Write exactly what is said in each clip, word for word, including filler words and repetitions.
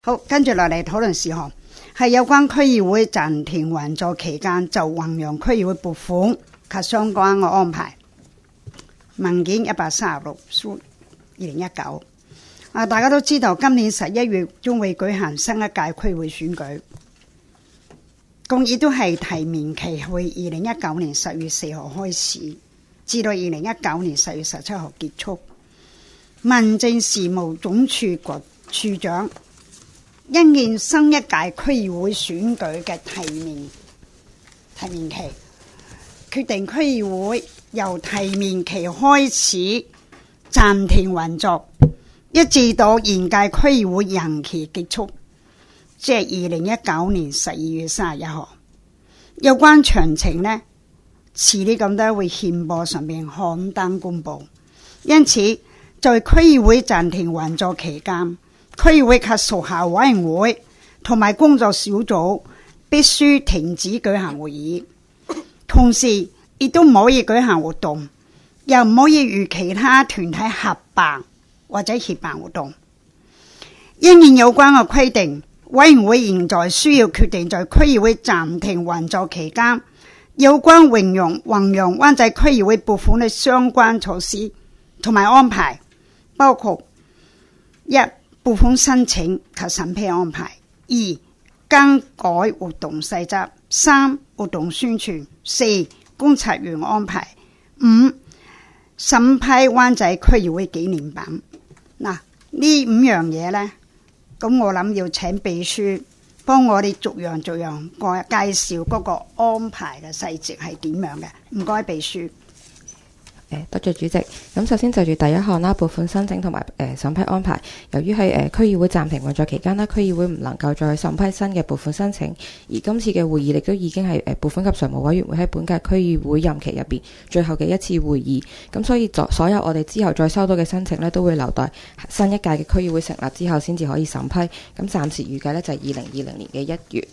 好，跟住落嚟討論事項係有關區議會暫停運作期間就運用區議會撥款及相關嘅安排。文件一百三十六，二零一九。啊，大家都知道今年十一月將會舉行新一屆區會選舉，共亦都係提名期會二零一九年十月四號開始，至到二零一九年十月十七號結束。民政事務總署局處長因應新一屆區議會選舉嘅提名提名期，決定區議會由提名期開始暫停運作，一直到現屆區議會任期結束，即係二零一九年十二月三十一號。有關詳情呢，遲啲咁多會憲報上面刊登公佈。因此，在區議會暫停運作期間，區議會及屬下委員會同埋工作小組必須停止舉行會議，同時亦都唔可以舉行活動，又唔可以與其他團體合辦或者協辦活動。因應有關嘅規定，委員會現在需要決定在區議會暫停運作期間有關運用運用灣仔區議會撥款嘅相關措施同埋安排，包括一、撥款申請及審批安排；二、更改活動細則；三、活動宣傳；四、觀察員安排；五、審批灣仔區議會紀念品。嗱，呢五樣嘢呢，咁我諗要請秘書幫我哋逐樣逐樣個介紹嗰個安排嘅細節係點樣嘅。唔該，秘書。 多謝主席。咁首先就住第一項啦，撥款申請同埋誒審批安排。由於喺誒區議會暫停運作期間呢，區議會唔能夠再審批新嘅撥款申請，而今次嘅會議亦都已經係誒撥款及財務委員會喺本屆區議會任期入邊最後嘅一次會議。咁所以所有我哋之後再收到嘅申請呢，都會留待新一屆嘅區議會成立之後先至可以審批。咁暫時預計呢，就係二零二零年嘅一月。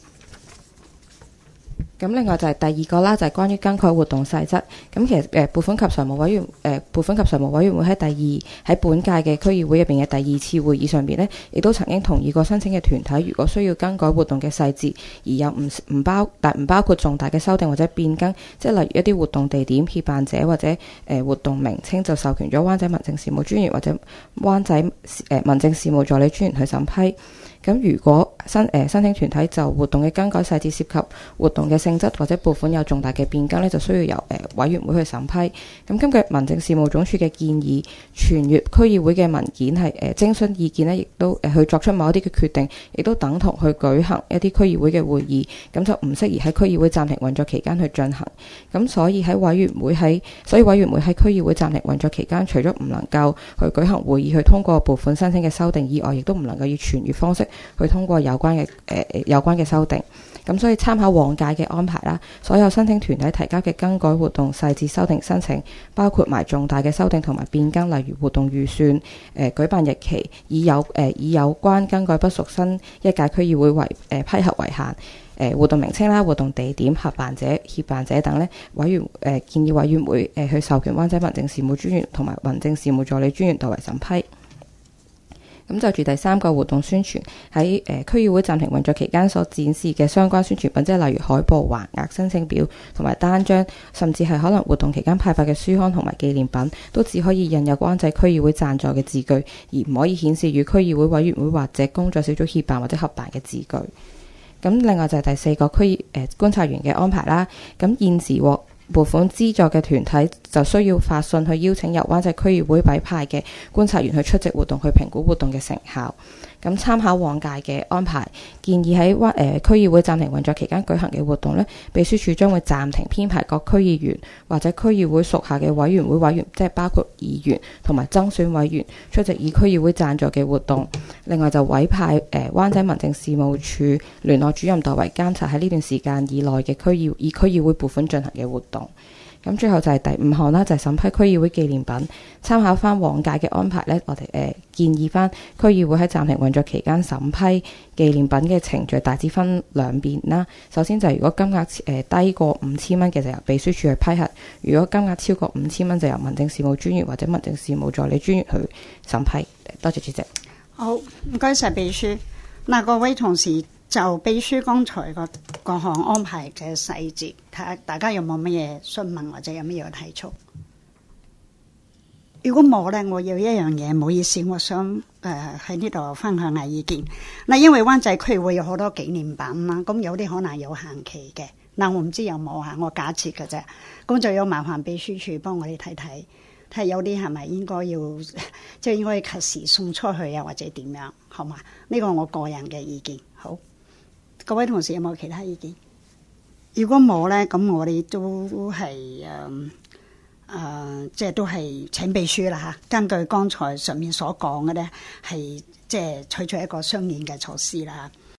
咁另外就係第二個啦，就係、是、關於更改活動細則。咁其實誒撥款及財務委員誒撥款及財務委員會喺第二喺本屆嘅區議會入邊嘅第二次會議上邊呢，亦都曾經同意過申請嘅團體，如果需要更改活動嘅細節，而有唔唔包但唔包括重大嘅修訂或者變更，即係例如一啲活動地點、協辦者或者誒、呃、活動名稱，就授權咗灣仔民政事務專員或者灣仔誒、呃、民政事務助理專員去審批。咁如果申誒、呃、申請團體就活動嘅更改細節涉及活動嘅性質或者撥款有重大嘅變更呢，就需要由誒、呃、委員會去審批。咁根據民政事務總署嘅建議，傳閱區議會嘅文件係誒徵詢意見呢，亦都誒、呃、去作出某一啲嘅決定，亦都等同去舉行一啲區議會嘅會議，咁就唔適宜喺區議會暫停運作期間去進行。咁所以喺委員會喺所以委員會喺區議會暫停運作期間，除咗唔能夠去舉行會議去通過撥款申請嘅修訂以外，亦都唔能夠以傳閱方式去通過有關嘅誒、呃、有關嘅修訂。咁所以參考往屆嘅安排啦，所有申請團體提交嘅更改活動細節修訂申請，包括埋重大嘅修訂同埋變更，例如活動預算、誒、呃、舉辦日期，以有誒、呃、以有關更改不屬新一屆區議會為誒、呃、批核為限。誒、呃、活動名稱啦、活動地點、合辦者、協辦者等咧，委員誒、呃、建議委員會誒、呃、去授權灣仔民政事務專員同埋民政事務助理專員代為審批。咁就住第三個活動宣傳，喺誒、呃、區議會暫停運作期間所展示嘅相關宣傳品，即係例如海報、橫額、申請表同埋單張，甚至係可能活動期間派發嘅書刊同埋紀念品，都只可以印有灣仔區議會贊助嘅字句，而唔可以顯示與區議會委員會或者工作小組協辦或者合辦嘅字句。咁另外就係第四個區誒、呃、觀察員嘅安排啦。咁現時獲撥款資助嘅團體就需要發信去邀請由灣仔區議會委派嘅觀察員去出席活動，去評估活動嘅成效。咁參考往屆嘅安排，建議喺灣誒區議會暫停運作期間舉行嘅活動呢，秘書處將會暫停編排各區議員或者區議會屬下嘅委員會委員，即係包括議員同埋增選委員出席以區議會贊助嘅活動。另外就委派誒、呃、灣仔民政事務處聯絡主任代為監察喺呢段時間以內嘅區議以區議會撥款進行嘅活動。咁最後就係第五項啦，就係、是、審批區議會紀念品。參考翻往屆嘅安排呢，我哋誒、呃、建議翻區議會喺暫停運作期間審批紀念品嘅程序大致分兩邊啦。首先就係如果金額誒、呃、低過五千蚊嘅，就由秘書處去批核；如果金額超過五千蚊，就由民政事務專員或者民政事務助理專員去審批。多謝主席。 好，唔該晒秘書。 嗱，各位同事就秘書剛才個各項安排嘅細節，睇下大家有冇乜嘢詢問或者有乜嘢提出。如果冇咧，我有一樣嘢唔好意思，我想誒喺呢度分享下意見。嗱，因為灣仔區會有好多紀念品啦，咁有啲可能有限期嘅。嗱，我唔知有冇嚇，我假設嘅啫。咁就有麻煩秘書處幫我哋睇睇，睇下有啲係咪應該要即係應該及時送出去啊，或者點樣，好嘛？呢個我個人嘅意見。好，各位同事有冇其他意見？如果冇咧，咁我哋都係誒。嗯誒、呃，即係都係請秘書啦嚇。根據剛才上面所講嘅咧，係即係採取一個相應嘅措施啦嚇。